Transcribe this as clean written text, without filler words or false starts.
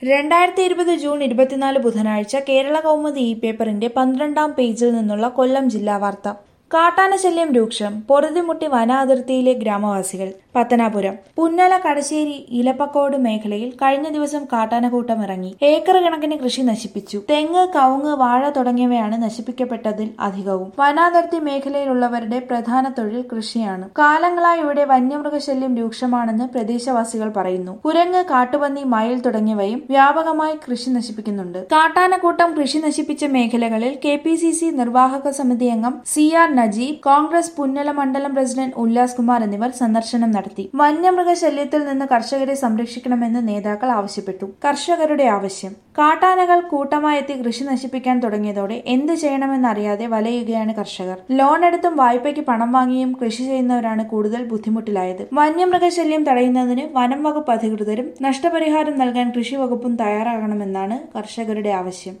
2020 June 24 ബുധനാഴ്ച കേരള കൗമുദി പേപ്പറിന്റെ 12-ാം പേജിൽ നിന്നുള്ള കൊല്ലം ജില്ലാ വാർത്ത. കാട്ടാന ശല്യം രൂക്ഷം, പൊറുതിമുട്ടി വനാതിർത്തിയിലെ ഗ്രാമവാസികൾ. പത്തനാപുരം പുന്നല കടശ്ശേരി ഇലപ്പക്കോട് മേഖലയിൽ കഴിഞ്ഞ ദിവസം കാട്ടാനക്കൂട്ടം ഇറങ്ങി ഏക്കർ കണക്കിന് കൃഷി നശിപ്പിച്ചു. തെങ്ങ്, കവുങ്ങ്, വാഴ തുടങ്ങിയവയാണ് നശിപ്പിക്കപ്പെട്ടതിൽ അധികവും. വനാതിർത്തി മേഖലയിലുള്ളവരുടെ പ്രധാന തൊഴിൽ കൃഷിയാണ്. കാലങ്ങളായി ഇവിടെ വന്യമൃഗശല്യം രൂക്ഷമാണെന്ന് പ്രദേശവാസികൾ പറയുന്നു. കുരങ്ങ്, കാട്ടുപന്നി, മയിൽ തുടങ്ങിയവയും വ്യാപകമായി കൃഷി നശിപ്പിക്കുന്നുണ്ട്. കാട്ടാനക്കൂട്ടം കൃഷി നശിപ്പിച്ച മേഖലകളിൽ KPCC നിർവാഹക സമിതി അംഗം CR നജീബ്, കോൺഗ്രസ് പുന്നല മണ്ഡലം പ്രസിഡന്റ് ഉല്ലാസ് കുമാർ എന്നിവർ സന്ദർശനം നടത്തി. വന്യമൃഗശല്യത്തിൽ നിന്ന് കർഷകരെ സംരക്ഷിക്കണമെന്ന് നേതാക്കൾ ആവശ്യപ്പെട്ടു. കർഷകരുടെ ആവശ്യം: കാട്ടാനകൾ കൂട്ടമായി എത്തി കൃഷി നശിപ്പിക്കാൻ തുടങ്ങിയതോടെ എന്ത് ചെയ്യണമെന്നറിയാതെ വലയുകയാണ് കർഷകർ. ലോൺ എടുത്തും വായ്പയ്ക്ക് പണം വാങ്ങിയും കൃഷി ചെയ്യുന്നവരാണ് കൂടുതൽ ബുദ്ധിമുട്ടിലായത്. വന്യമൃഗശല്യം തടയുന്നതിന് വനം വകുപ്പ് അധികൃതരും നഷ്ടപരിഹാരം നൽകാൻ കൃഷി വകുപ്പും തയ്യാറാകണമെന്നാണ് കർഷകരുടെ ആവശ്യം.